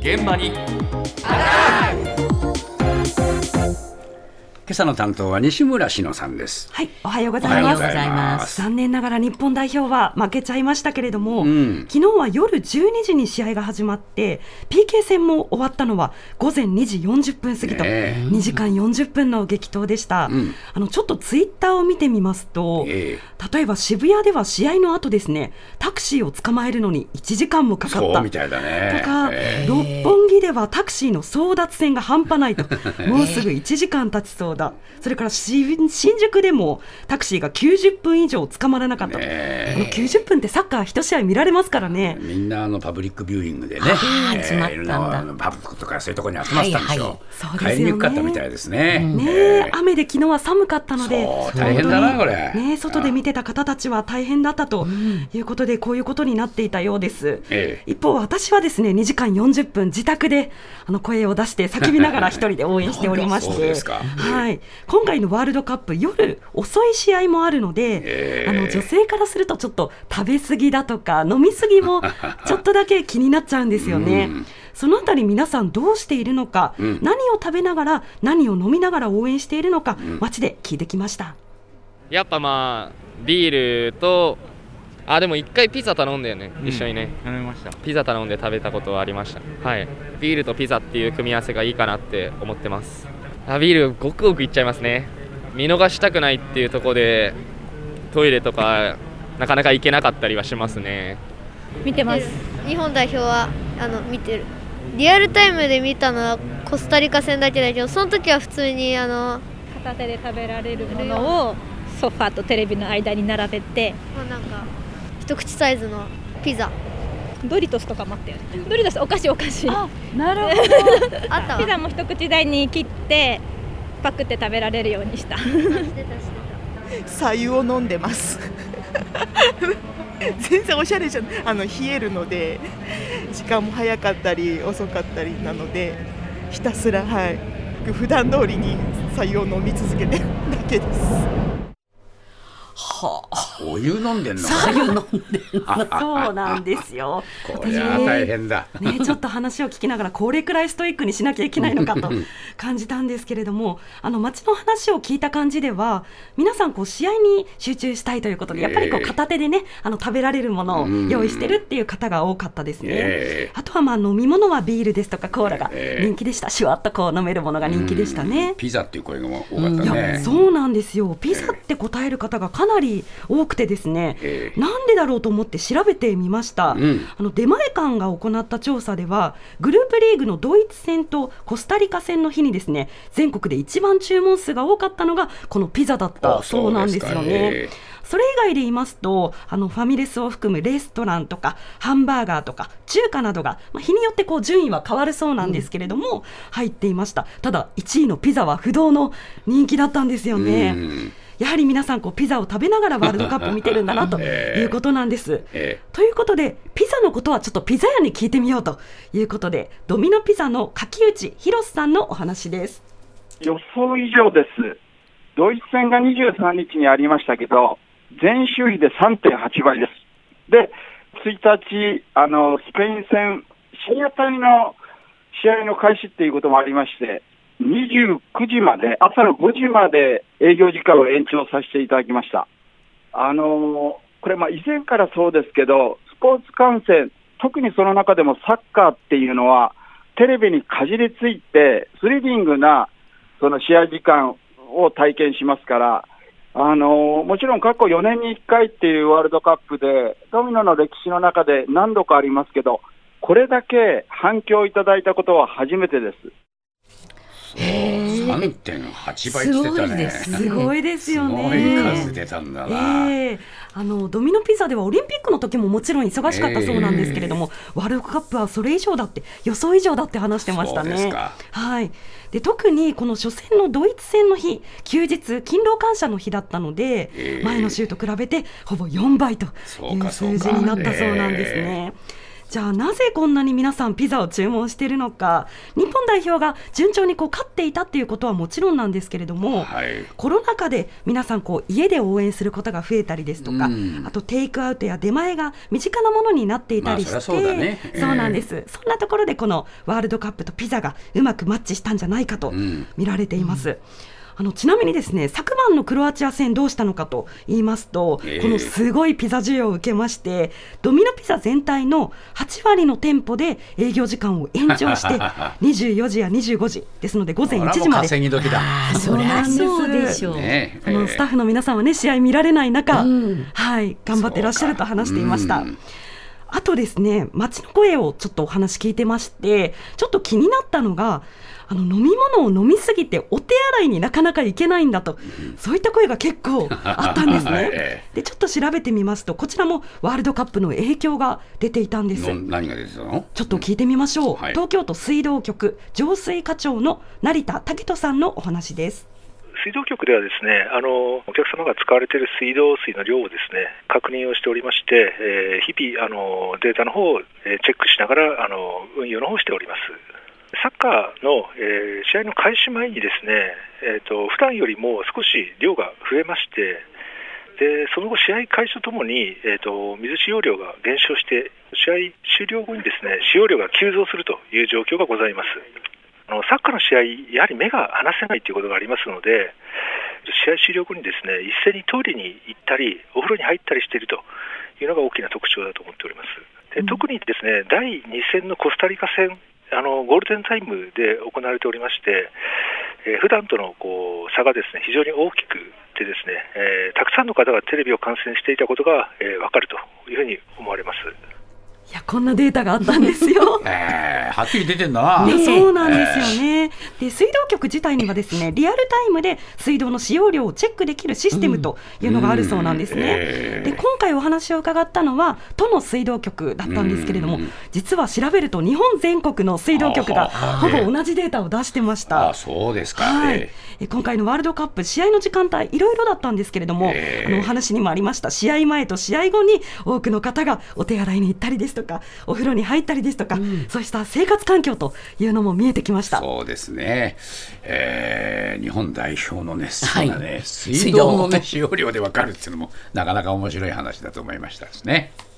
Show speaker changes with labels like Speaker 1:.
Speaker 1: 現場に
Speaker 2: 今朝の担当は西村篠さんです。
Speaker 3: はい、おはようございます。残念ながら日本代表は負けちゃいましたけれども、昨日は夜12時に試合が始まって PK 戦も終わったのは午前2時40分過ぎと、2時間40分の激闘でした。ちょっとツイッターを見てみますと、例えば渋谷では試合の後ですね、タクシーを捕まえるのに1時間もかかった
Speaker 2: そうみたいだね
Speaker 3: とか、六本木ではタクシーの争奪戦が半端ないと、もうすぐ1時間経ちそうだ。それから新宿でもタクシーが90分以上捕まらなかった。90分ってサッカー1試合見られますからね。
Speaker 2: みんなパブリックビューイングでね、
Speaker 4: 集まったんだ。
Speaker 2: パブとかそういうところに集まってたんでしょ。
Speaker 3: 帰
Speaker 2: りにくかったみたいですね。
Speaker 3: 雨で昨日は寒かったので、
Speaker 2: 大変だなこれ、
Speaker 3: 外で見てた方たちは大変だったということで、こういうことになっていたようです。一方私はですね、2時間40分自宅で声を出して叫びながら一人で応援しておりましてはい、今回のワールドカップ夜遅い試合もあるので、女性からするとちょっと食べ過ぎだとか飲み過ぎもちょっとだけ気になっちゃうんですよね。そのあたり皆さんどうしているのか、何を食べながら何を飲みながら応援しているのか、街で聞いてきました。
Speaker 5: やっぱビールとでも一回ピザ頼んだよね、一緒にね。
Speaker 6: 頼みました。
Speaker 5: ピザ頼んで食べたことはありました。はい、ビールとピザっていう組み合わせがいいかなって思ってます。ビールごくごくいっちゃいますね。見逃したくないっていうところでトイレとかなかなか行けなかったりはしますね。
Speaker 7: 見てます。日本代表は見てる。リアルタイムで見たのはコスタリカ戦だけだけど、その時は普通に片
Speaker 8: 手で食べられるものをソファーとテレビの間に並べて、
Speaker 7: なんか一口サイズのピザ、
Speaker 8: ドリトスとかもあったよね。ドリトスお菓子
Speaker 3: なるほど
Speaker 7: あったわ。
Speaker 8: ピザも一口大に切ってパクって食べられるようにした。
Speaker 9: 白湯を飲んでます全然おしゃれじゃない。冷えるので時間も早かったり遅かったりなので、ひたすら普段通りに白湯を飲み続けてるだけです。
Speaker 2: お湯飲んでんの
Speaker 3: 白湯飲んでんのそうなんですよ。
Speaker 2: これは大変だ、
Speaker 3: ちょっと話を聞きながらこれくらいストイックにしなきゃいけないのかと感じたんですけれども、街の話を聞いた感じでは皆さん試合に集中したいということで、やっぱり片手でね食べられるものを用意してるっていう方が多かったですね。あとは飲み物はビールですとかコーラが人気でした。シュワッと飲めるものが人気でしたね。
Speaker 2: ピザっていう声が多かったね。
Speaker 3: いやそうなんですよ。ピザって答える方がかなり多くてですね、なんでだろうと思って調べてみました。出前館が行った調査では、グループリーグのドイツ戦とコスタリカ戦の日にですね、全国で一番注文数が多かったのがこのピザだったそうなんですよね。それ以外で言いますと、ファミレスを含むレストランとかハンバーガーとか中華などが、日によって順位は変わるそうなんですけれども、入っていました。ただ1位のピザは不動の人気だったんですよね。やはり皆さんピザを食べながらワールドカップを見てるんだなということなんです、ということでピザのことはちょっとピザ屋に聞いてみようということで、ドミノピザの柿内博さんのお話です。
Speaker 10: 予想以上です。ドイツ戦が23日にありましたけど、前週比で 3.8 倍です。で、1日スペイン戦深夜帯の試合の開始っていうこともありまして、29時まで、朝の5時まで営業時間を延長させていただきました。これ以前からそうですけど、スポーツ観戦、特にその中でもサッカーっていうのは、テレビにかじりついて、スリリングなその試合時間を体験しますから、もちろん過去4年に1回っていうワールドカップで、ドミノの歴史の中で何度かありますけど、これだけ反響いただいたことは初めてです。
Speaker 2: 3.8 倍って言ってたね。
Speaker 3: すごいですよね。
Speaker 2: すごい数出たんだな。
Speaker 3: ドミノピザではオリンピックの時ももちろん忙しかったそうなんですけれども、ワールドカップはそれ以上だって、予想以上だって話してましたね。
Speaker 2: そうですか。
Speaker 3: はい。で、特にこの初戦のドイツ戦の日、休日勤労感謝の日だったので、前の週と比べてほぼ4倍という数字になったそうなんですね。 じゃあなぜこんなに皆さんピザを注文しているのか。日本代表が順調に勝っていたっていうことはもちろんなんですけれども、コロナ禍で皆さん家で応援することが増えたりですとか、あとテイクアウトや出前が身近なものになっていたりして、そうなんです。そんなところでこのワールドカップとピザがうまくマッチしたんじゃないかと見られています。ちなみにですね、昨晩のクロアチア戦どうしたのかと言いますと、このすごいピザ需要を受けまして、ドミノピザ全体の8割の店舗で営業時間を延長して24時や25時ですので午前1時まで。
Speaker 2: 稼ぎ時だ。
Speaker 4: そりゃそうでしょう。
Speaker 3: スタッフの皆さんはね、試合見られない中、頑張ってらっしゃると話していました。あとですね、街の声をちょっとお話聞いてまして、ちょっと気になったのが、飲み物を飲みすぎてお手洗いになかなか行けないんだと、そういった声が結構あったんですね。でちょっと調べてみますと、こちらもワールドカップの影響が出ていたんです。
Speaker 2: 何が出てたの？
Speaker 3: ちょっと聞いてみましょう。東京都水道局浄水課長の成田武人さんのお話です。
Speaker 1: 水道局ではですね、お客様が使われている水道水の量をですね、確認をしておりまして、日々データの方をチェックしながら運用の方をしております。サッカーの、試合の開始前にですね、普段よりも少し量が増えまして、でその後試合開始とともに、水使用量が減少して、試合終了後にですね、使用量が急増するという状況がございます。サッカーの試合、やはり目が離せないということがありますので、試合終了後にですね、一斉にトイレに行ったりお風呂に入ったりしているというのが大きな特徴だと思っております。で特にですね、第2戦のコスタリカ戦、ゴールデンタイムで行われておりまして、普段との差がですね、非常に大きくてですね、たくさんの方がテレビを観戦していたことが、分かるというふうに思われます。
Speaker 3: いや、こんなデータがあったんですよ。
Speaker 2: はっきり出てんだな。
Speaker 3: そうなんですよね。で水道局自体にはですね、リアルタイムで水道の使用量をチェックできるシステムというのがあるそうなんですね。で今回お話を伺ったのは都の水道局だったんですけれども、実は調べると日本全国の水道局がほぼ同じデータを出してました。
Speaker 2: そうですか。
Speaker 3: 今回のワールドカップ、試合の時間帯いろいろだったんですけれども、お話にもありました、試合前と試合後に多くの方がお手洗いに行ったりですとか、お風呂に入ったりですとか、そうした生活環境というのも見えてきました。
Speaker 2: そうですね、日本代表の熱さがね、水道の、使用量で分かるっていうのもなかなか面白い話だと思いましたですね。